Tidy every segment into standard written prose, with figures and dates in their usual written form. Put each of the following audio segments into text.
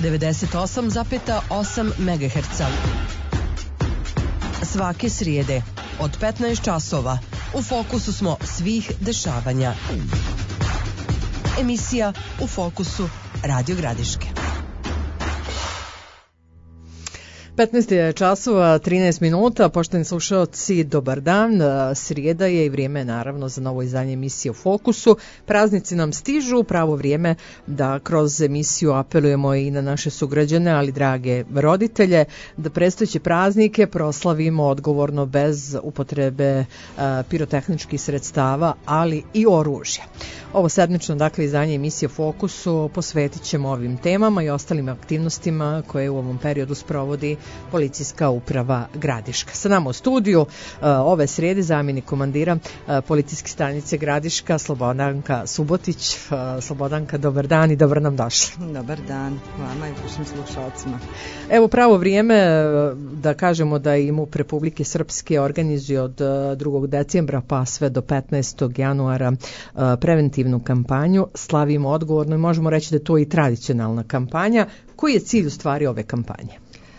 98,8 MHz. Svake srijede od 15 časova u fokusu smo svih dešavanja. Emisija U fokusu Radio Gradiške. 15 je časova, 13 minuta, poštovani slušalci, dobar dan. Srijeda je i vrijeme naravno za novo izdanje emisije U fokusu. Praznici nam stižu, pravo vrijeme da kroz emisiju apelujemo i na naše sugrađane, ali drage roditelje, da predstojeće praznike proslavimo odgovorno bez upotrebe pirotehničkih sredstava, ali i oružja. Ovo sedmično, dakle, izdanje emisije U fokusu posvetit ćemo ovim temama i ostalim aktivnostima koje u ovom periodu sprovodi Policijska uprava Gradiška. Sa nama u studiju ove srijede zamjenik komandira Policijske stanice Gradiška, Slobodanka Subotić. Slobodanka, dobar dan i dobro nam došli. Dobar dan vama i vašim slušalcima. Evo pravo vrijeme da kažemo da i MUP Republike Srpske organizuje od 2. decembra pa sve do 15. januara preventivnu kampanju Slavimo odgovorno i možemo reći da je to i tradicionalna kampanja. Koji je cilj u stvari ove kampanje?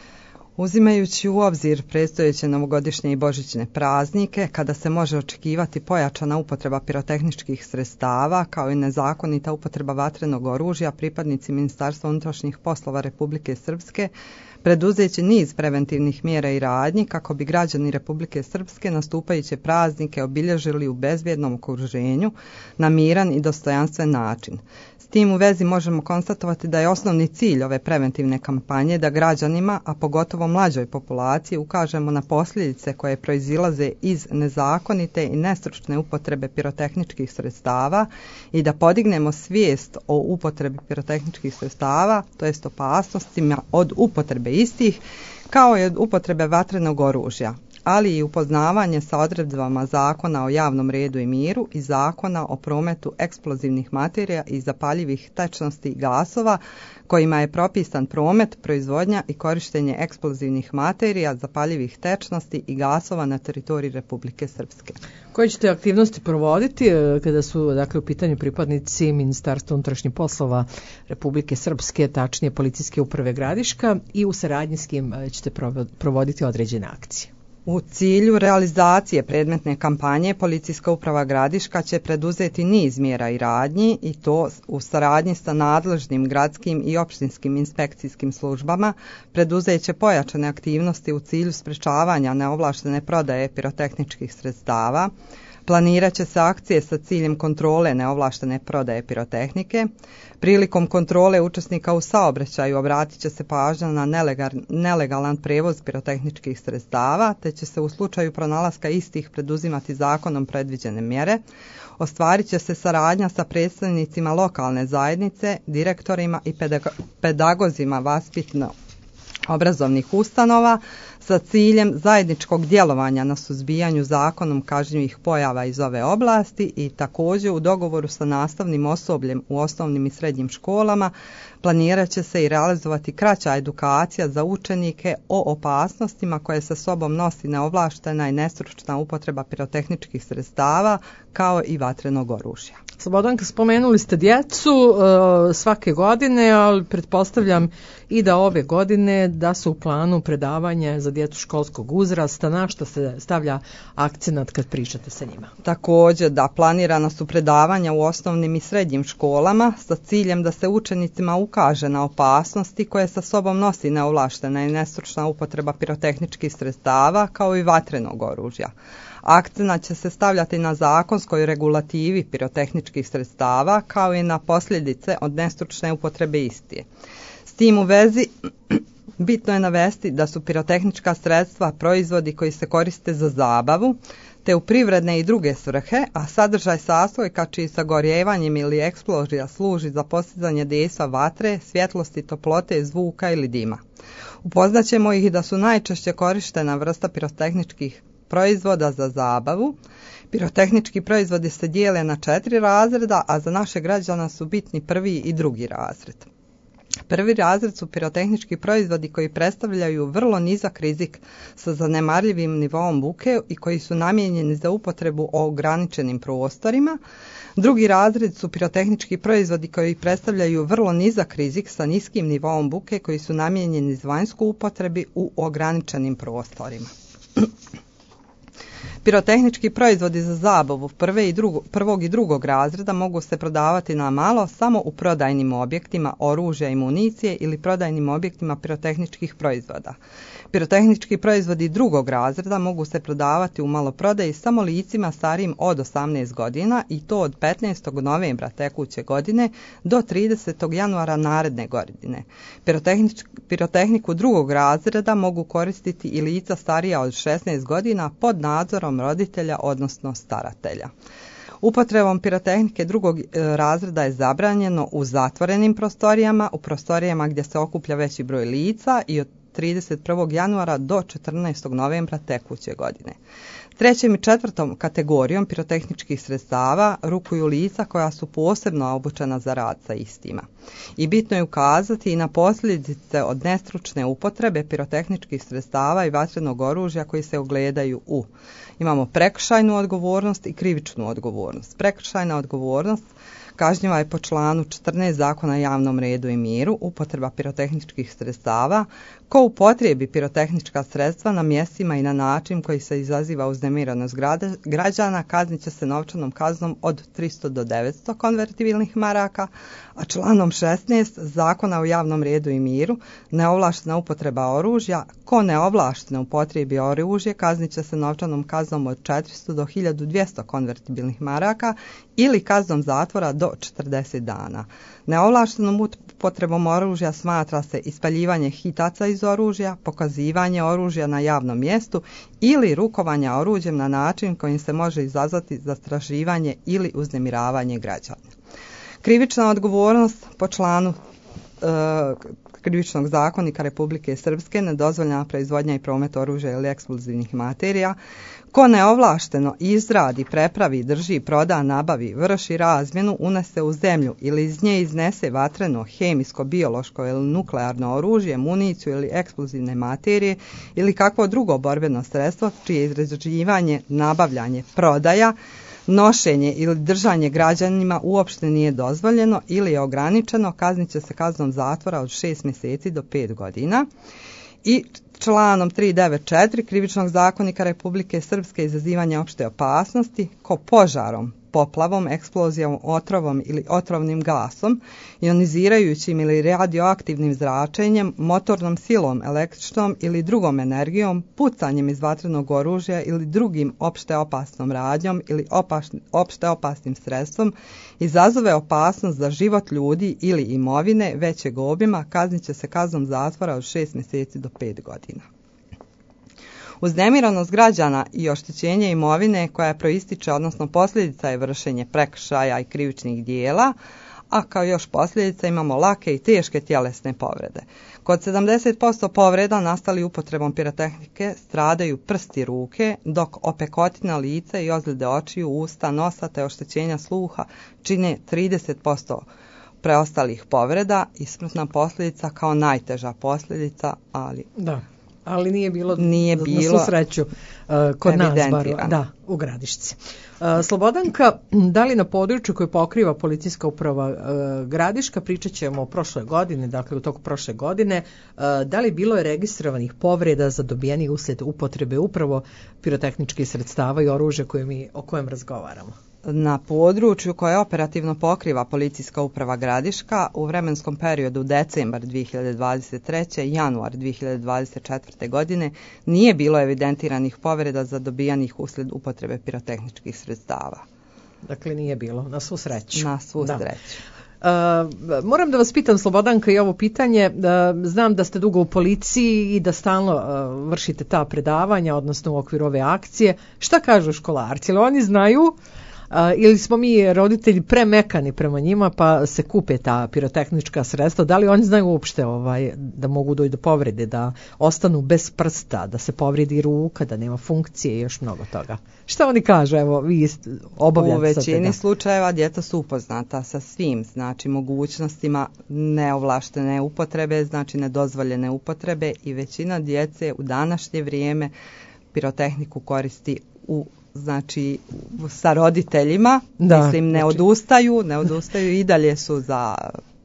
Uzimajući u obzir predstojeće novogodišnje i božićne praznike, kada se može očekivati pojačana upotreba pirotehničkih sredstava, kao i nezakonita upotreba vatrenog oružja, pripadnici Ministarstva unutrašnjih poslova Republike Srpske preduzeći niz preventivnih mjera i radnji kako bi građani Republike Srpske nastupajuće praznike obilježili u bezbjednom okruženju na miran i dostojanstven način. S tim u vezi možemo konstatovati da je osnovni cilj ove preventivne kampanje da građanima, a pogotovo mlađoj populaciji, ukažemo na posljedice koje proizilaze iz nezakonite i nestručne upotrebe pirotehničkih sredstava i da podignemo svijest o upotrebi pirotehničkih sredstava, to jest opasnostima od upotrebe istih, kao i od upotrebe vatrenog oružja, ali i upoznavanje sa odredbama Zakona o javnom redu i miru i Zakona o prometu eksplozivnih materija i zapaljivih tečnosti i gasova, kojima je propisan promet, proizvodnja i korištenje eksplozivnih materija, zapaljivih tečnosti i gasova na teritoriji Republike Srpske. Koje ćete aktivnosti provoditi kada su, dakle, u pitanju pripadnici Ministarstva unutrašnjih poslova Republike Srpske, tačnije Policijske uprave Gradiška, i u saradnji s kim ćete provoditi određene akcije? U cilju realizacije predmetne kampanje Policijska uprava Gradiška će preduzeti niz mjera i radnji i to u saradnji sa nadležnim gradskim i opštinskim inspekcijskim službama, preduzeće pojačane aktivnosti u cilju sprečavanja neovlaštene prodaje pirotehničkih sredstava, planirat će se akcije sa ciljem kontrole neovlaštene prodaje pirotehnike. Prilikom kontrole učesnika u saobraćaju obratit će se pažnja na nelegalan prevoz pirotehničkih sredstava, te će se u slučaju pronalaska istih preduzimati zakonom predviđene mjere. Ostvarit će se saradnja sa predstavnicima lokalne zajednice, direktorima i pedagozima vaspitno-obrazovnih ustanova sa ciljem zajedničkog djelovanja na suzbijanju zakonom kažnjivih pojava iz ove oblasti i također u dogovoru sa nastavnim osobljem u osnovnim i srednjim školama planirat će se i realizovati kraća edukacija za učenike o opasnostima koje sa sobom nosi neovlaštena i nestručna upotreba pirotehničkih sredstava kao i vatrenog oružja. Slobodanka, spomenuli ste djecu svake godine, ali pretpostavljam i da ove godine da su u planu predavanja za djecu školskog uzrasta. Na što se stavlja akcenat kad pričate sa njima? Također da planirana su predavanja u osnovnim i srednjim školama sa ciljem da se učenicima ukaže na opasnosti koje sa sobom nosi neovlaštena i nestručna upotreba pirotehničkih sredstava kao i vatrenog oružja. Akcenat će se stavljati na zakonskoj regulativi pirotehničkih sredstava kao i na posljedice od nestručne upotrebe istije. S tim u vezi bitno je navesti da su pirotehnička sredstva proizvodi koji se koriste za zabavu, te u privredne i druge svrhe, a sadržaj sastojka čiji sagorjevanjem ili eksplozija služi za postizanje dejstva vatre, svjetlosti, toplote, zvuka ili dima. Upoznaćemo ih da su najčešće korištena vrsta pirotehničkih proizvoda za zabavu. Pirotehnički proizvodi se dijele na 4 razreda, a za naše građana su bitni prvi i drugi razred. Prvi razred su pirotehnički proizvodi koji predstavljaju vrlo nizak rizik sa zanemarljivim nivoom buke i koji su namijenjeni za upotrebu u ograničenim prostorima. Drugi razred su pirotehnički proizvodi koji predstavljaju vrlo nizak rizik sa niskim nivoom buke koji su namijenjeni za vanjsku upotrebi u ograničenim prostorima. Pirotehnički proizvodi za zabavu prvog i drugog razreda mogu se prodavati na malo samo u prodajnim objektima oružja i municije ili prodajnim objektima pirotehničkih proizvoda. Pirotehnički proizvodi drugog razreda mogu se prodavati u maloprodaji samo licima starijim od 18 godina i to od 15. novembra tekuće godine do 30. januara naredne godine. Pirotehniku drugog razreda mogu koristiti i lica starija od 16 godina pod nadzorom roditelja odnosno staratelja. Upotrebom pirotehnike drugog razreda je zabranjeno u zatvorenim prostorijama, u prostorijama gdje se okuplja veći broj lica i od 31. januara do 14. novembra tekuće godine. Trećom i četvrtom kategorijom pirotehničkih sredstava rukuju lica koja su posebno obučena za rad sa istima. I bitno je ukazati i na posljedice od nestručne upotrebe pirotehničkih sredstava i vatrenog oružja koji se ogledaju u. Imamo prekršajnu odgovornost i krivičnu odgovornost. Prekršajna odgovornost kažnjiva je po članu 14 Zakona o javnom redu i miru, upotreba pirotehničkih sredstava. Ko upotrijebi pirotehnička sredstva na mjestima i na način koji se izaziva uznemiranost građana, kaznit će se novčanom kaznom od 300 do 900 konvertibilnih maraka, a članom 16 Zakona o javnom redu i miru, neovlaštena upotreba oružja. Ko neovlašteno upotrijebi oružje, kaznit će se novčanom kaznom od 400 do 1200 konvertibilnih maraka ili kaznom zatvora do 40 dana. Neovlaštenom upotrebom oružja smatra se ispaljivanje hitaca iz oružja, pokazivanje oružja na javnom mjestu ili rukovanje oružjem na način kojim se može izazvati zastrašivanje ili uznemiravanje građana. Krivična odgovornost po članu Krivičnog zakonika Republike Srpske, nedozvoljena proizvodnja i promet oružja ili eksplozivnih materija. Ko neovlašteno izradi, prepravi, drži, proda, nabavi, vrši razmjenu, unese u zemlju ili iz nje iznese vatreno, hemijsko, biološko ili nuklearno oružje, municiju ili eksplozivne materije ili kakvo drugo borbeno sredstvo čije izrađivanje, nabavljanje, prodaja, nošenje ili držanje građanima uopšte nije dozvoljeno ili je ograničeno, kaznit će se kaznom zatvora od 6 mjeseci do 5 godina. I članom 394 Krivičnog zakonika Republike Srpske izazivanje opšte opasnosti, ko požarom, poplavom, eksplozijom, otrovom ili otrovnim gasom, ionizirajućim ili radioaktivnim zračenjem, motornom silom, električnom ili drugom energijom, pucanjem iz vatrenog oružja ili drugim opšte opasnom radnjom ili opšte opasnim sredstvom, izazove opasnost za život ljudi ili imovine većeg obima, kaznit će se kaznom zatvora od 6 mjeseci do 5 godina. Uznemiranost građana i oštećenje imovine koja proističe, odnosno posljedica je vršenje prekršaja i krivičnih dijela, a kao još posljedica imamo lake i teške tjelesne povrede. Kod 70% povreda nastali upotrebom pirotehnike stradaju prsti ruke, dok opekotina lica i ozljede očiju, usta, nosa te oštećenja sluha čine 30% preostalih povreda i smrtna posljedica kao najteža posljedica, ali... Da. Ali nije bilo na svu sreću kod nas bar, da, u Gradišci. Slobodanka, da li na području koje pokriva policijska uprava Gradiška, pričat ćemo o prošle godine, dakle u toku prošle godine, da li bilo je registrovanih povreda zadobijenih uslijed upotrebe upravo pirotehničkih sredstava i oružja o kojem razgovaramo? Na području koje operativno pokriva policijska uprava Gradiška u vremenskom periodu decembar 2023. i januar 2024. godine nije bilo evidentiranih povreda zadobijanih uslijed upotrebe pirotehničkih sredstava. Dakle, nije bilo, na svu sreću. Na svu sreću. Moram da vas pitam, Slobodanka, i ovo pitanje. Znam da ste dugo u policiji i da stalno vršite ta predavanja, odnosno u okviru ove akcije. Šta kažu školarci? Oni znaju ili smo mi roditelji premekani prema njima pa se kupe ta pirotehnička sredstva? Da li oni znaju uopšte da mogu doći do povrede, da ostanu bez prsta, da se povredi ruka, da nema funkcije i još mnogo toga? Šta oni kažu? Evo, vi obavljate. U većini slučajeva djeca su upoznata sa svim, znači mogućnostima neovlaštene upotrebe, znači nedozvoljene upotrebe, i većina djece u današnje vrijeme pirotehniku koristi znači sa roditeljima, mislim ne odustaju i dalje su za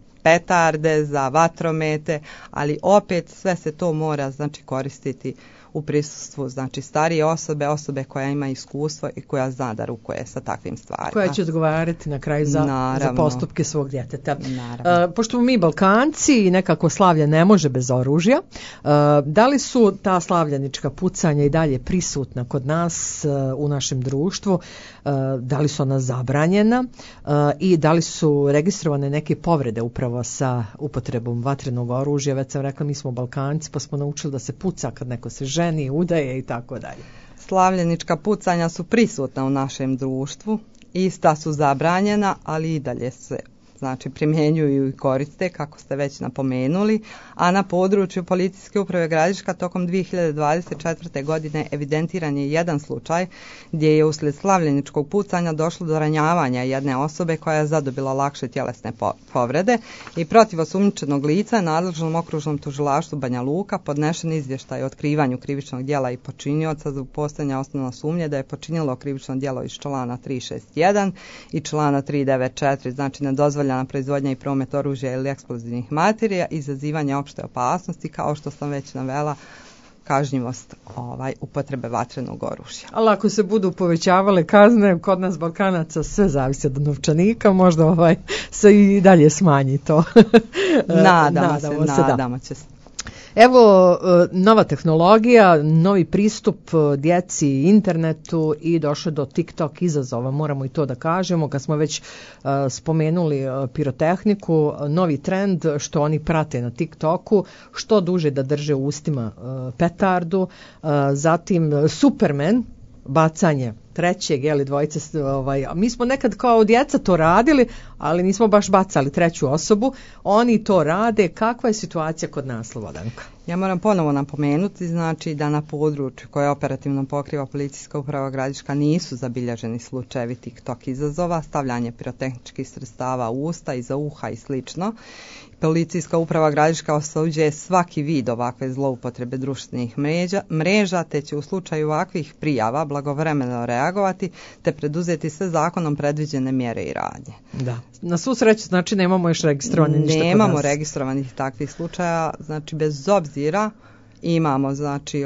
petarde, za vatromete, ali opet sve se to mora znači koristiti u prisustvu znači starije osobe koja ima iskustvo i koja zna da rukuje sa takvim stvarima. Koja će odgovarati na kraju za postupke svog djeteta. Pošto mi Balkanci i nekako slavlje ne može bez oružja, da li su ta slavljanička pucanja i dalje prisutna kod nas u našem društvu? Da li su ona zabranjena i da li su registrovane neke povrede upravo sa upotrebom vatrenog oružja? Već sam rekla, mi smo Balkanci pa smo naučili da se puca kad neko se ženi, udaje i tako dalje. Slavljenička pucanja su prisutna u našem društvu, ista su zabranjena, ali i dalje se znači primjenjuju i koriste, kako ste već napomenuli, a na području Policijske uprave Gradiška tokom 2024. godine evidentiran je jedan slučaj gdje je uslijed slavljeničkog pucanja došlo do ranjavanja jedne osobe koja je zadobila lakše tjelesne povrede i protiv osumnjičenog lica nadležnom okružnom tužilaštvu Banja Luka podnešen izvještaj o otkrivanju krivičnog djela i počinioca zbog postojanja osnovne sumnje da je počinilo krivično djelo iz člana 361 i člana 394, znači nedozvoljena proizvodnja i promet oružja ili eksplozivnih materija, izazivanje opšte opasnosti, kao što sam već navela, kažnjivost upotrebe vatrenog oružja. Ali ako se budu povećavale kazne, kod nas Balkanaca sve zavisi od novčanika, možda se i dalje smanji to. Nadamo se. Evo, nova tehnologija, novi pristup djeci internetu i došlo do TikTok izazova, moramo i to da kažemo, kad smo već spomenuli pirotehniku, novi trend što oni prate na TikToku, što duže da drže u ustima petardu, zatim Superman, bacanje trećeg, dvojice, mi smo nekad kao djeca to radili, ali nismo baš bacali treću osobu, oni to rade. Kakva je situacija kod nas, Slobodanka? Ja moram ponovo napomenuti, znači da na području koje operativno pokriva Policijska uprava Gradiška nisu zabilježeni slučajevi TikTok izazova, stavljanje pirotehničkih sredstava u usta, iza uha i slično. Policijska uprava Gradiška osuđuje svaki vid ovakve zloupotrebe društvenih mreža, te će u slučaju ovakvih prijava blagovremeno reagovati, te preduzeti sve zakonom predviđene mjere i radnje. Da. Na svu sreću, znači nemamo još registrovanih ništa kod nas. Nemamo registrovanih takvih slučaja, znači bez obzira imamo, znači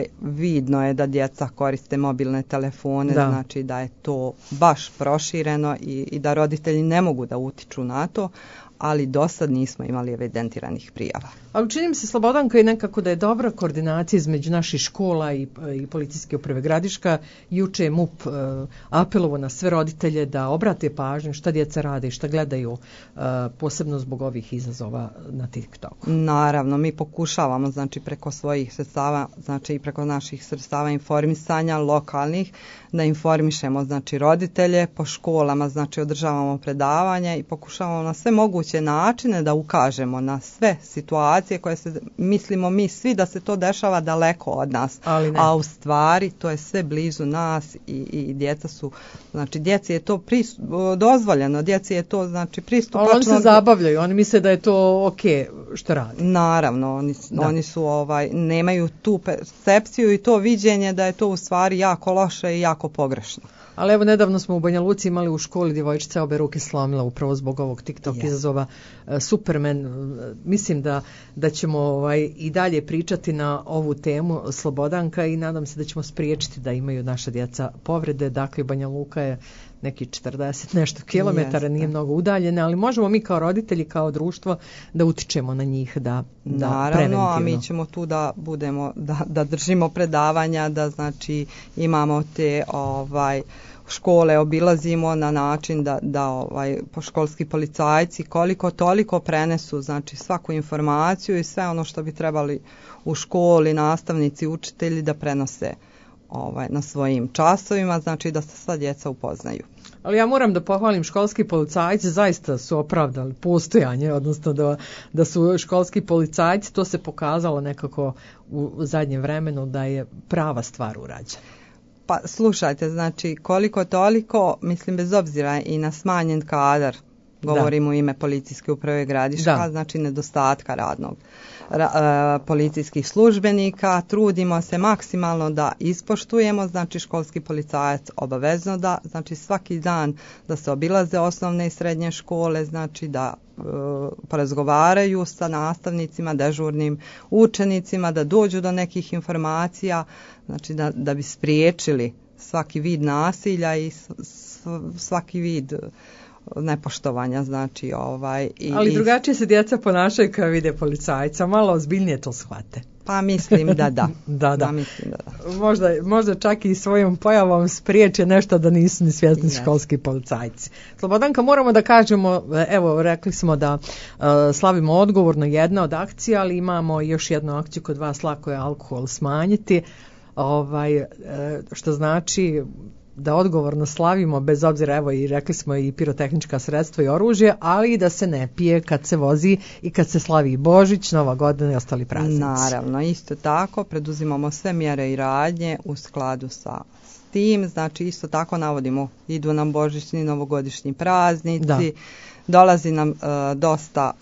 vidno je da djeca koriste mobilne telefone, znači da je to baš prošireno i da roditelji ne mogu da utiču na to, ali do sad nismo imali evidentiranih prijava. Ali čini mi se, Slobodanka, i nekako da je dobra koordinacija između naših škola i Policijske uprave Gradiška. Juče je MUP apelovao na sve roditelje da obrate pažnju šta djeca rade i šta gledaju, posebno zbog ovih izazova na TikToku. Naravno, mi pokušavamo, znači preko svojih sredstava, znači i preko naših sredstava informisanja lokalnih, da informišemo, znači roditelje, po školama, znači održavamo predavanja i pokušavamo na sve moguće načine da ukažemo na sve situacije koje mislimo mi svi da se to dešava daleko od nas, a u stvari to je sve blizu nas i djeca su, znači djeci je to dozvoljeno, djeci je to znači pristupačno. Ali oni se zabavljaju, oni misle da je to ok što radi. Naravno, oni su nemaju tu percepciju i to viđenje da je to u stvari jako loše i jako pogrešno. Ali evo, nedavno smo u Banja Luci imali u školi djevojčica obe ruke slomila upravo zbog ovog TikTok izazova. Superman, mislim da ćemo i dalje pričati na ovu temu, Slobodanka, i nadam se da ćemo spriječiti da imaju naša djeca povrede. Dakle, Banja Luka je neki 40 nešto kilometara, nije mnogo udaljene, ali možemo mi kao roditelji, kao društvo da utičemo na njih da naravno, preventivno. A mi ćemo tu da budemo, da držimo predavanja, da znači imamo te škole obilazimo na način da školski policajci koliko toliko prenesu znači svaku informaciju i sve ono što bi trebali u školi, nastavnici, učitelji da prenose na svojim časovima, znači da se sva djeca upoznaju. Ali ja moram da pohvalim školski policajci, zaista su opravdali postojanje, odnosno da su školski policajci, to se pokazalo nekako u zadnjem vremenu da je prava stvar urađena. Pa slušajte, znači koliko toliko, mislim bez obzira i na smanjen kadar, govorim u ime Policijske uprave Gradiška, znači nedostatka radnog policijskih službenika, trudimo se maksimalno da ispoštujemo, znači školski policajac obavezno da, znači svaki dan da se obilaze osnovne i srednje škole, znači da porazgovaraju sa nastavnicima, dežurnim učenicima, da dođu do nekih informacija, znači da bi spriječili svaki vid nasilja i svaki vid nepoštovanja, znači Ali drugačije se djeca ponašaju kad vide policajca, malo ozbiljnije to shvate. Pa mislim da da. Da. Mislim da da. Možda čak i svojom pojavom spriječe nešto da nisu ni svjesni školski policajci. Slobodanka, moramo da kažemo, evo rekli smo da slavimo odgovorno jedna od akcija, ali imamo još jednu akciju kod vas, lako je alkohol smanjiti, što znači da odgovorno slavimo, bez obzira, evo i rekli smo i pirotehnička sredstva i oružje, ali i da se ne pije kad se vozi i kad se slavi Božić, Nova godina i ostali praznici. Naravno, isto tako preduzimamo sve mjere i radnje u skladu sa tim, znači isto tako navodimo, idu nam božićni, novogodišnji praznici, dolazi nam dosta,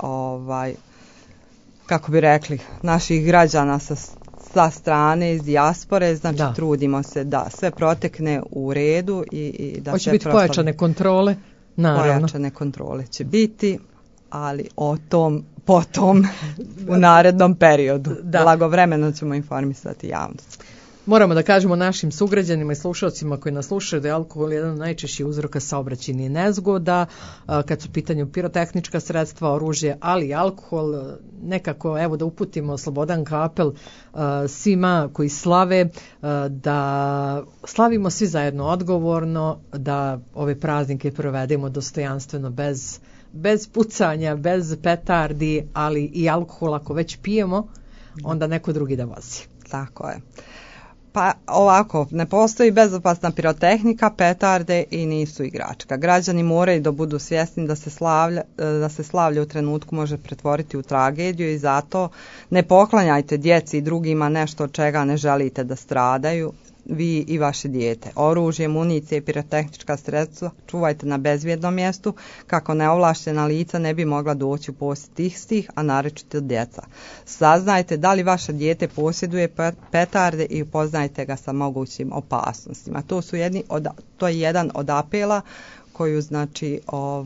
kako bi rekli, naših građana sa strane iz dijaspore, znači trudimo se da sve protekne u redu i da hoće biti pojačane kontrole, naravno. Pojačane kontrole će biti, ali o tom potom u narednom periodu. Blagovremeno ćemo informisati javnost. Moramo da kažemo našim sugrađanima i slušalcima koji nas slušaju da je alkohol jedan od najčešćih uzroka saobraćajnih nezgoda, kad su u pitanju pirotehnička sredstva, oružje, ali i alkohol. Nekako, evo da uputimo Slobodanka apel svima koji slave, da slavimo svi zajedno odgovorno, da ove praznike provedemo dostojanstveno bez pucanja, bez petardi, ali i alkohol ako već pijemo, onda neko drugi da vozi. Tako je. Pa ovako, ne postoji bezopasna pirotehnika, petarde i nisu igračka. Građani moraju da budu svjesni da se slavlje u trenutku može pretvoriti u tragediju i zato ne poklanjajte djeci i drugima nešto od čega ne želite da stradaju, vi i vaše dijete. Oružje, municije i pirotehnička sredstva čuvajte na bezbjednom mjestu kako neovlaštena lica ne bi mogla doći u posjed istih, a naročito djeca. Saznajte da li vaše dijete posjeduje petarde i upoznajte ga sa mogućim opasnostima. To je jedan od apela koju znači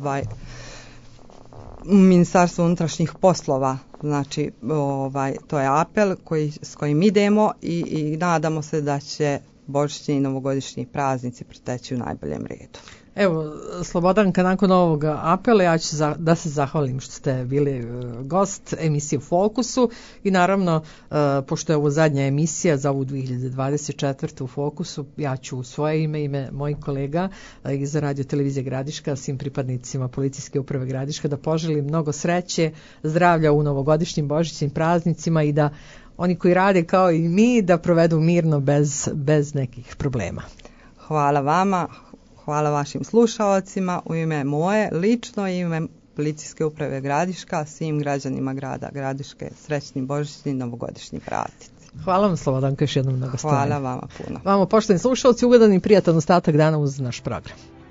Ministarstvo unutrašnjih poslova, znači to je apel s kojim idemo i nadamo se da će božićni i novogodišnji praznici proteći u najboljem redu. Evo, Slobodanka, nakon ovog apela ja ću da se zahvalim što ste bili gost emisije u Fokusu i naravno, pošto je ovo zadnja emisija za ovu 2024. u Fokusu, ja ću u svoje ime mojih kolega iz Radio Televizije Gradiška, svim pripadnicima Policijske uprave Gradiška, da poželim mnogo sreće, zdravlja u novogodišnjim božićnim praznicima i da oni koji rade kao i mi da provedu mirno bez nekih problema. Hvala vama. Hvala vašim slušalcima, u ime moje, lično i ime Policijske uprave Gradiška, svim građanima grada Gradiške, srećni božićni i novogodišnji praznici. Hvala vam, Slobodanka, još jednom na gostovanju. Hvala vama puno. Vama, poštovani slušalci, ugodan i prijatan ostatak dana uz naš program.